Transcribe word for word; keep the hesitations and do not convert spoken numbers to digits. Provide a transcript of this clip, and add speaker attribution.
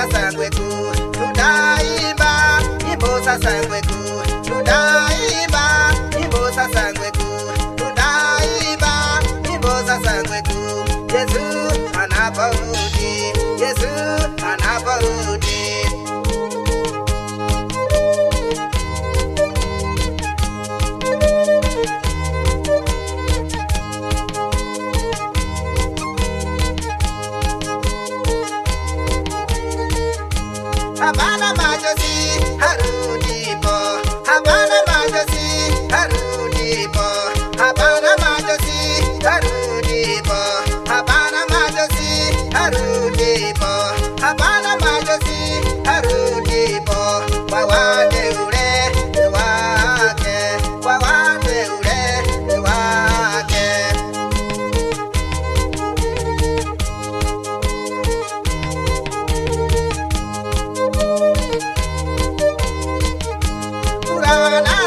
Speaker 1: sangwe ku tunaimba nyimbo za sangwe ku tunaimba nyimbo za sangwe ku tunaimba nyimbo za sangwe ku Yesu anaporudi Yesu anaporudi Habana majosi harudipo Habana majosi harudipo Habana majosi harudipo Habana majosi harudipo Habana majosi harudipo Kwa wate ule wake Kwa wate ule wake Kurana